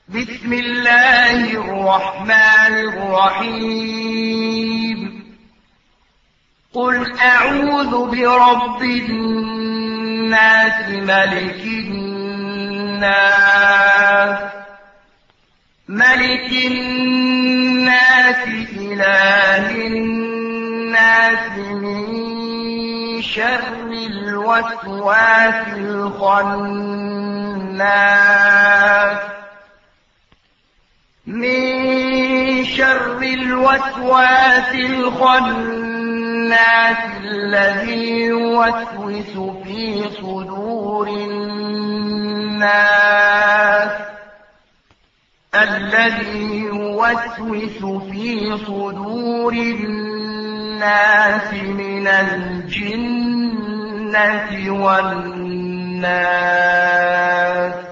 بسم الله الرحمن الرحيم قل أعوذ برب الناس ملك الناس إله الناس من شر الوسواس الخناس الذي يوسوس في صدور الناس من الجنة والناس